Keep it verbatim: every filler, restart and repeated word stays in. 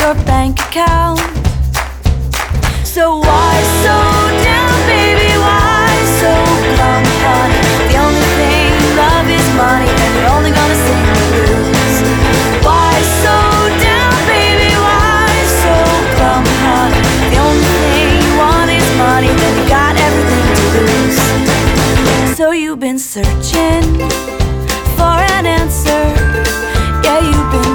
your bank account. So why so down, baby, why so glum, honey? The only thing you love is money, and you're only gonna sing the blues. Why so down, baby, why so glum, honey? The only thing you want is money, then you got everything to lose. So you've been searching for an answer, yeah, you've been